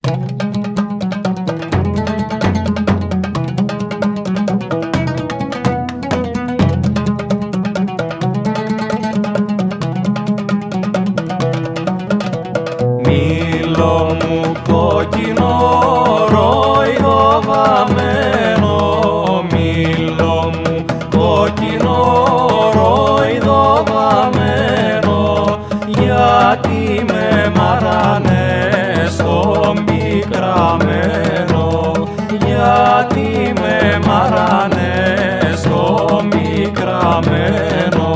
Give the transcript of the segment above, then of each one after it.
Μήλο μου κόκκινο ρόιδο βαμμένο, μήλο μου κόκκινο ρόιδο βαμμένο, γιατί με μαράνε στο πικραμένο, γιατί με μαράνε στο πικραμένο.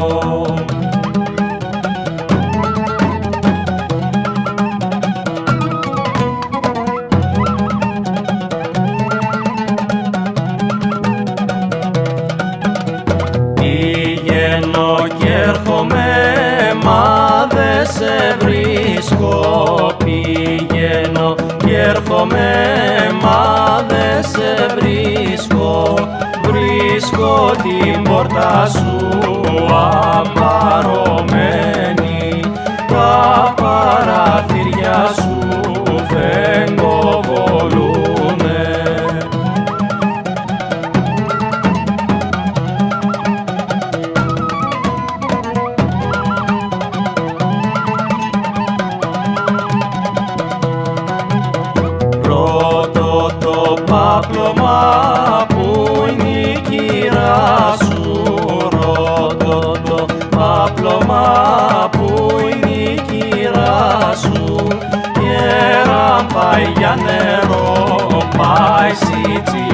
Πηγαίνω κι έρχομαι, μα δε σε βρίσκω. Πηγαίνω κι έρχομαι, μα δε σε βρίσκω. Βρίσκω την πόρτα σου απαρωμένη, τα παραθυριά σου φεγγοβολούνε. Ρώτα το πάπλωμα που είναι η κυρά σου, ρώτα το πάπλωμα που είναι η κυρά σου, και αν πάει για νερό πάει σιτσι